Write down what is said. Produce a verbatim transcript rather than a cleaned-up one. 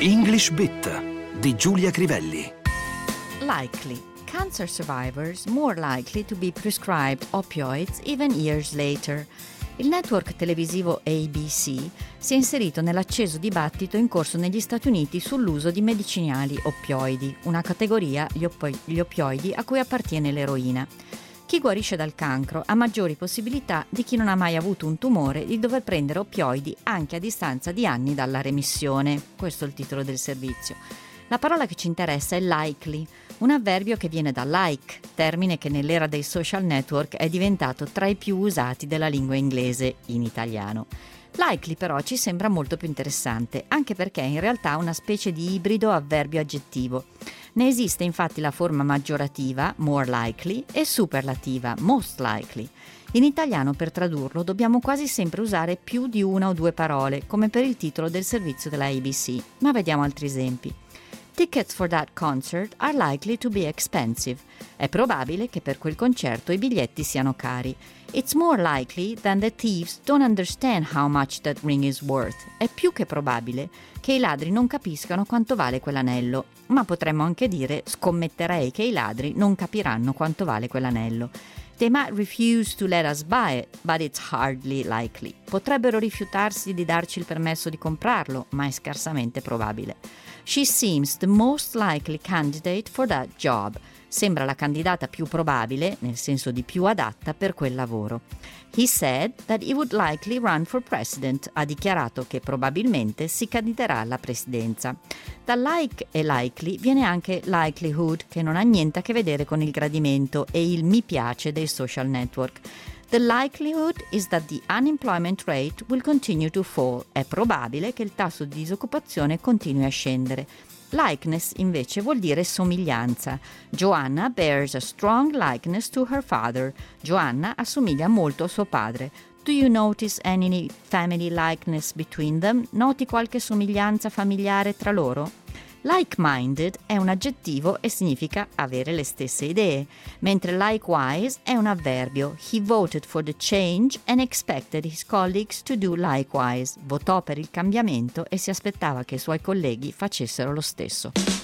English Bit di Giulia Crivelli. Likely. Cancer survivors more likely to be prescribed opioids even years later. Il network televisivo A B C si è inserito nell'acceso dibattito in corso negli Stati Uniti sull'uso di medicinali oppioidi, una categoria, gli, oppo- gli oppioidi, a cui appartiene l'eroina. Chi guarisce dal cancro ha maggiori possibilità di chi non ha mai avuto un tumore di dover prendere oppioidi anche a distanza di anni dalla remissione. Questo è il titolo del servizio. La parola che ci interessa è likely, un avverbio che viene da like, termine che nell'era dei social network è diventato tra i più usati della lingua inglese in italiano. Likely però ci sembra molto più interessante, anche perché è in realtà una specie di ibrido avverbio-aggettivo. Ne esiste infatti la forma maggiorativa, more likely, e superlativa, most likely. In italiano, per tradurlo, dobbiamo quasi sempre usare più di una o due parole, come per il titolo del servizio della A B C. Ma vediamo altri esempi. Tickets for that concert are likely to be expensive. È probabile che per quel concerto i biglietti siano cari. It's more likely than the thieves don't understand how much that ring is worth. È più che probabile che i ladri non capiscano quanto vale quell'anello, ma potremmo anche dire scommetterei che i ladri non capiranno quanto vale quell'anello. They might refuse to let us buy it, but it's hardly likely. Potrebbero rifiutarsi di darci il permesso di comprarlo, ma è scarsamente probabile. She seems the most likely candidate for that job. Sembra la candidata più probabile, nel senso di più adatta, per quel lavoro. He said that he would likely run for president. Ha dichiarato che probabilmente si candiderà alla presidenza. Da like e likely viene anche likelihood, che non ha niente a che vedere con il gradimento e il mi piace dei social network. The likelihood is that the unemployment rate will continue to fall. È probabile che il tasso di disoccupazione continui a scendere. Likeness invece vuol dire somiglianza. Joanna bears a strong likeness to her father. Joanna assomiglia molto a suo padre. Do you notice any family likeness between them? Noti qualche somiglianza familiare tra loro? Like-minded è un aggettivo e significa avere le stesse idee, mentre likewise è un avverbio. He voted for the change and expected his colleagues to do likewise. Votò per il cambiamento e si aspettava che i suoi colleghi facessero lo stesso.